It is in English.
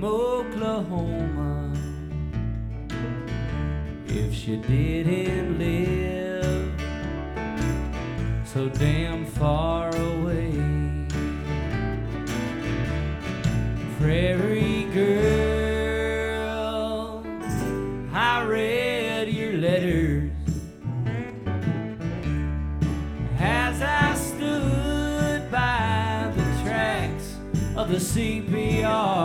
Oklahoma. If she didn't live so damn far away. Prairie girl, I read your letters as I stood by the tracks of the CPR.